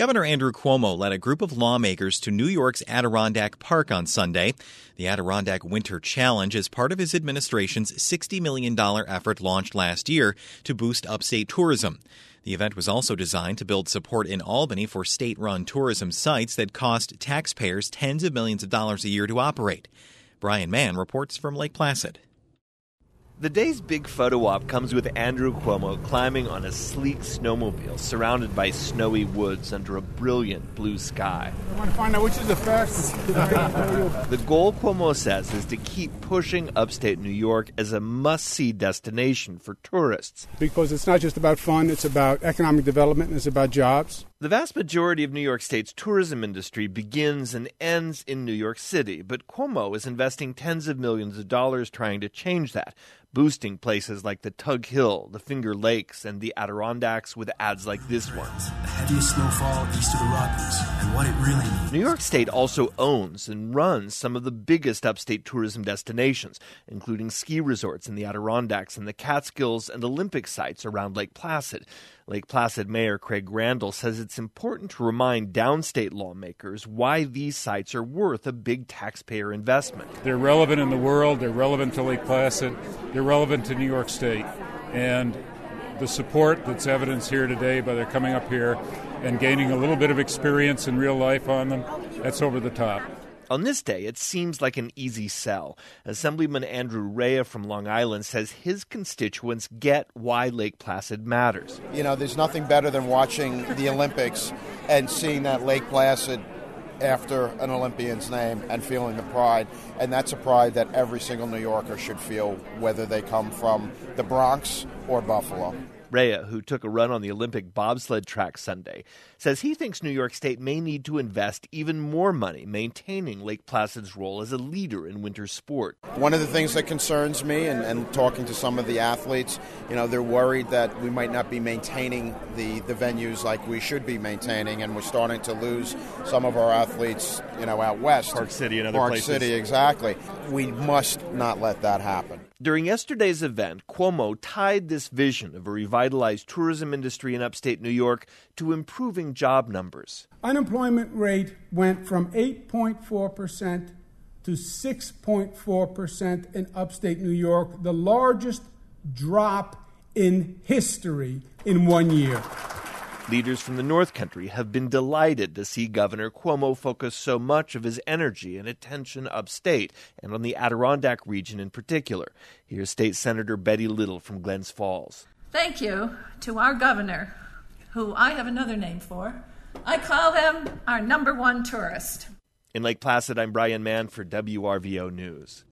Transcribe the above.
Governor Andrew Cuomo led a group of lawmakers to New York's Adirondack Park on Sunday. The Adirondack Winter Challenge is part of his administration's $60 million effort launched last year to boost upstate tourism. The event was also designed to build support in Albany for state-run tourism sites that cost taxpayers tens of millions of dollars a year to operate. Brian Mann reports from Lake Placid. The day's big photo op comes with Andrew Cuomo climbing on a sleek snowmobile surrounded by snowy woods under a brilliant blue sky. I want to find out which is the fastest. The goal, Cuomo says, is to keep pushing upstate New York as a must-see destination for tourists. Because it's not just about fun, it's about economic development, and it's about jobs. The vast majority of New York State's tourism industry begins and ends in New York City, but Cuomo is investing tens of millions of dollars trying to change that, boosting places like the Tug Hill, the Finger Lakes, and the Adirondacks with ads like this one. The heaviest snowfall east of the Rockies, and what it really means. New York State also owns and runs some of the biggest upstate tourism destinations, including ski resorts in the Adirondacks and the Catskills and Olympic sites around Lake Placid. Lake Placid Mayor Craig Randall says it's important to remind downstate lawmakers why these sites are worth a big taxpayer investment. They're relevant in the world, they're relevant to Lake Placid, they're relevant to New York State. And the support that's evidenced here today by their coming up here and gaining a little bit of experience in real life on them, that's over the top. On this day, it seems like an easy sell. Assemblyman Andrew Rea from Long Island says his constituents get why Lake Placid matters. You know, there's nothing better than watching the Olympics and seeing that Lake Placid after an Olympian's name and feeling the pride. And that's a pride that every single New Yorker should feel, whether they come from the Bronx or Buffalo. Rea, who took a run on the Olympic bobsled track Sunday, says he thinks New York State may need to invest even more money maintaining Lake Placid's role as a leader in winter sport. One of the things that concerns me, and talking to some of the athletes, you know, they're worried that we might not be maintaining the venues like we should be maintaining, and we're starting to lose some of our athletes, you know, out west. Park City and other places. Park City, exactly. We must not let that happen. During yesterday's event, Cuomo tied this vision of a revitalized tourism industry in upstate New York to improving job numbers. Unemployment rate went from 8.4% to 6.4% in upstate New York, the largest drop in history in 1 year. Leaders from the North Country have been delighted to see Governor Cuomo focus so much of his energy and attention upstate and on the Adirondack region in particular. Here's State Senator Betty Little from Glens Falls. Thank you to our governor, who I have another name for. I call him our number one tourist. In Lake Placid, I'm Brian Mann for WRVO News.